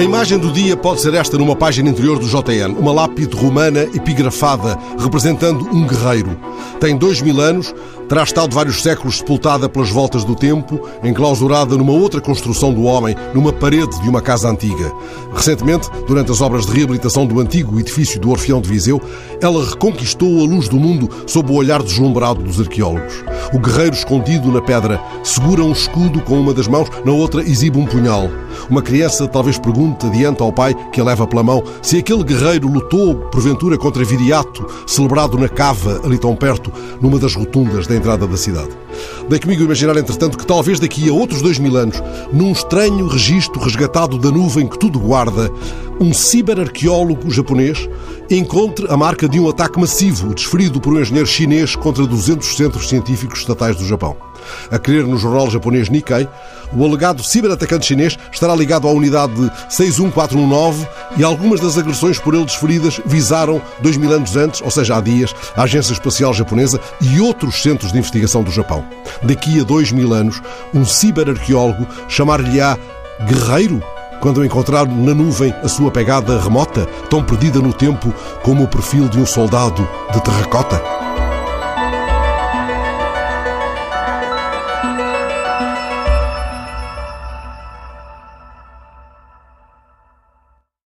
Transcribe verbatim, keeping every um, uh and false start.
A imagem do dia pode ser esta numa página interior do J N, uma lápide romana epigrafada, representando um guerreiro. Tem dois mil anos, terá estado vários séculos sepultada pelas voltas do tempo, enclausurada numa outra construção do homem, numa parede de uma casa antiga. Recentemente, durante as obras de reabilitação do antigo edifício do Orfeão de Viseu, ela reconquistou a luz do mundo sob o olhar deslumbrado dos arqueólogos. O guerreiro escondido na pedra segura um escudo com uma das mãos, na outra exibe um punhal. Uma criança talvez pergunte adiante ao pai, que a leva pela mão, se aquele guerreiro lutou, porventura, contra Viriato, celebrado na Cava, ali tão perto, numa das rotundas da entrada da cidade. Dei comigo imaginar, entretanto, que talvez daqui a outros dois mil anos, num estranho registro resgatado da nuvem que tudo guarda, um ciberarqueólogo japonês encontre a marca de um ataque massivo desferido por um engenheiro chinês contra duzentos centros científicos estatais do Japão. A crer no jornal japonês Nikkei, o alegado ciberatacante chinês estará ligado à unidade seis um quatro um nove e algumas das agressões por ele desferidas visaram, dois mil anos antes, ou seja, há dias, a Agência Espacial Japonesa e outros centros de investigação do Japão. Daqui a dois mil anos, um ciberarqueólogo chamar-lhe-á guerreiro quando encontrar na nuvem a sua pegada remota, tão perdida no tempo como o perfil de um soldado de terracota.